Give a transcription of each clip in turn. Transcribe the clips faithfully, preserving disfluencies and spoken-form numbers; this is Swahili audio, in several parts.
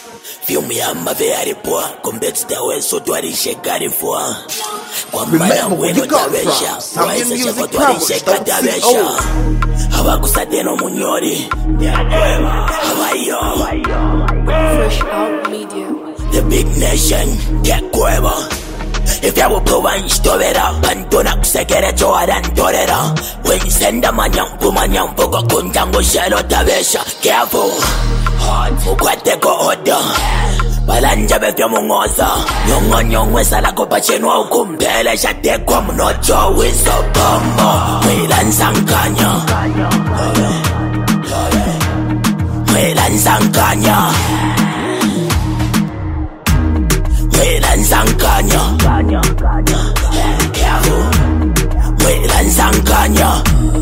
Filme ama very poor. Combats the way so to a shake for. Remember where you got from. Why is it for to shake at the Vesha? Hawakusateno Munyori. Fresh Out Media. The big nation, get Cueva. If you will provide Stovera, Pantona, Secretary and Torera, when you send a manyan, Pumanyan, Poco, Kuntango, Shelo, Tavesha, careful. Ukwateko order. Balanja befya mungoza. Nyongo nyongo sala kopa chenwa ukumpele. Shate kwa mnocho wiso bombo. Mwilan sankanya. Mwilan sankanya. Mwilan sankanya. Mwilan sankanya.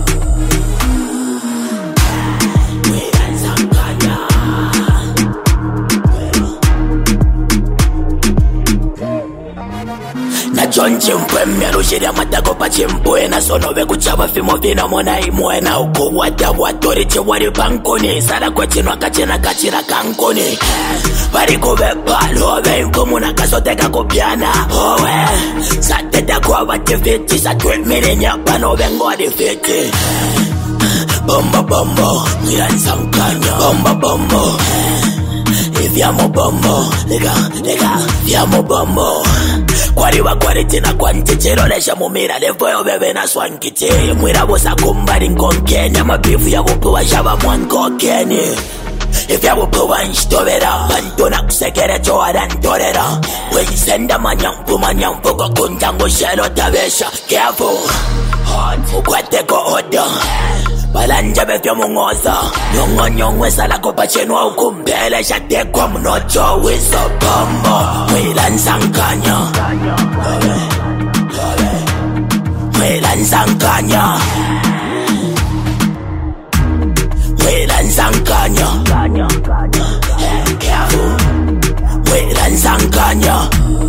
John Chimpe mero sheria matako pa chimpe na sono be kuchaba fimo vino mona imwe na uko wata watori che wari bankoni sala kwa chino kachina kachira kankoni bari ko be palo be komo na kasoteka kopiana owe sateta kwa wate fiti sa twelve milenya pano bengo de fiti bomba bombo miran sankanya bomba bombo Viamo bombo, lega, lega, viamo bombo. Kwariwa kwariti na kwanti chero lesha mumira levoyo bebe na swankiti. Mwira bosa kumbari nkonke nyama bifu ya kupuwa shaba mwankokeni. If you will provide Stovera, Pantona, Secretary and Torera, when you send a manyan, Pumanyan, Poco, Kuntango, Shelo, Tavesha, careful. Ukwateko order. Balanja befya mungoza. Nyongo nyongo sala kopa chenwa ukumpele. Shate kwa mnocho wiso bombo. Mwilan sankanya. Mwilan sankanya. Mwilan sankanya. Mwilan sankanya.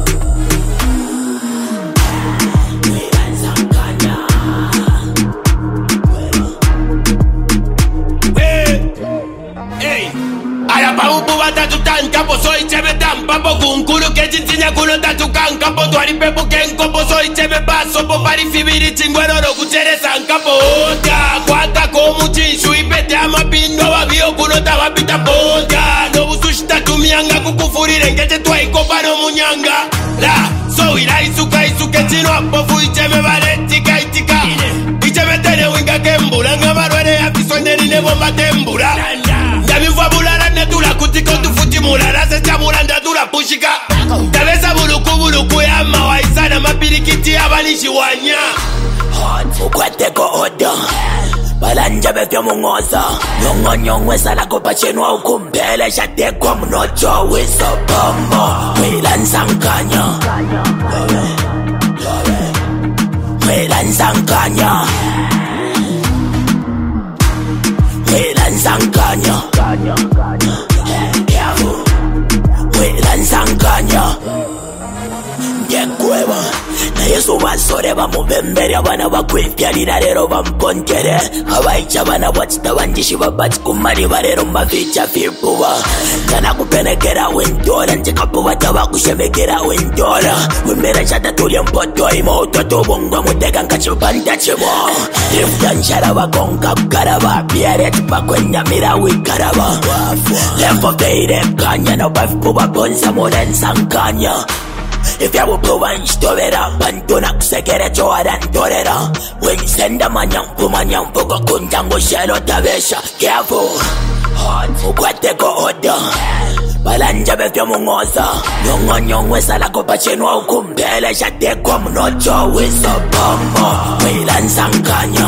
Campo soy cheve tampa po kunkuru ke chichinya kuno tatu kan campo twari pepo ken kompo soy cheve paso po pari fibiri chingwero ro kuchere san campo oja kwata komu chinshu ipete ama pindo babio kuno tabapita ponja no busushita tumianga kukufurire ngeche twaiko pano munyanga la so ira isuka isuke chino apo fui cheve valetika itika icheve tene winga kembura nga barwere afiso nerine bomba tembura Yami fwa bulala netula kutiko tufuti mulala se chamuranda tula pushika Tabesa buluku buluku ya mawaisana mapirikiti abanishi wanya Ukwateko order Balanja befya mungoza Nyongo nyongo sala kopa chenwa ukumpele Shate kwa mnocho wiso bombo Mwilan sankanya Mwilan sankanya Mwilan sankanya Mwilan sankanya Nge Cueva Na yesu basore bamubembere abana bakwifyalira rero bamponkere abaicha abana bwatita banjishi babati kumari barero mbaficha fipuba Kana kupenekera wentora njekapuba tabakushemekera wentora Wimera chata tulia mpoto ima utoto bongo muteka nkachupanta chibo Rifta nshara bakonga kukaraba Biere tipakwenya mira wikaraba Lefo feire kanya na bafipuba bonza moren sankanya If you will provide Stovera, Pantona, Secretary and Torera, when you send a manyan, Pumanyan, Poco, Kuntango, Shelo, Tavesha, careful. Ukwateko order. Balanja befya mungoza. Nyongo nyongo sala kopa chenwa ukumpele. Shate kwa mnocho wiso bombo. Mwilan sankanya.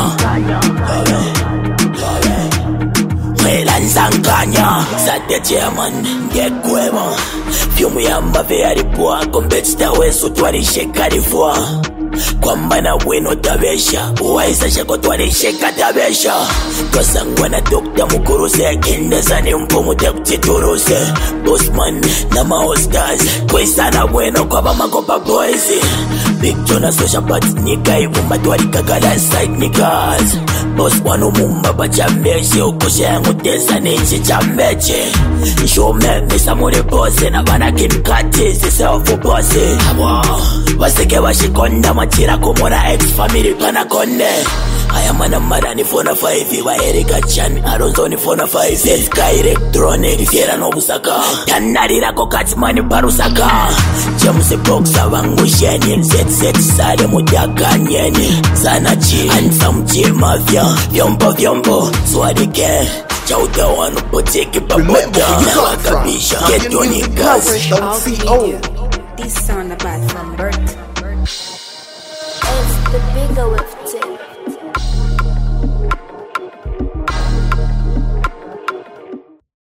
Mwilan sankanya. Sate chairman, Nge Cueva. Fiumu yamba very poor. Competitor wesu twari shekari fwa. Kwamba na wino tabesha Uwaisa shako twari sheka tabesha Kasangwana dokta mukuruse Kindesa ni mpumu tekutituruse Bossman na maostas Kwisa weno kwa bamakopa boys Big Jonas social party nika Ibumba twari kakala side nikas boss wanu mumba bachambeshi ukushengu desa nichi chambechi Shume misa muri bosi na bana kimkati siselfu bosi Abo wasike washikonda machira kumura ex-family pana konde Aya mana marani fona five wa Erika Chan Alonso ni fona five Selska electronic Fiera no busaka Tanarira kokatsmani parusaka James boxa wangu sheni Set set sade mudaka nyeni Zanachi Handsome J Mafia Vyombo vyombo Swadike Chauta wanu poteki pamoja Na wakabisha Getoni gas Fresh Out Media. This sound about from birth. It's the bigger with it.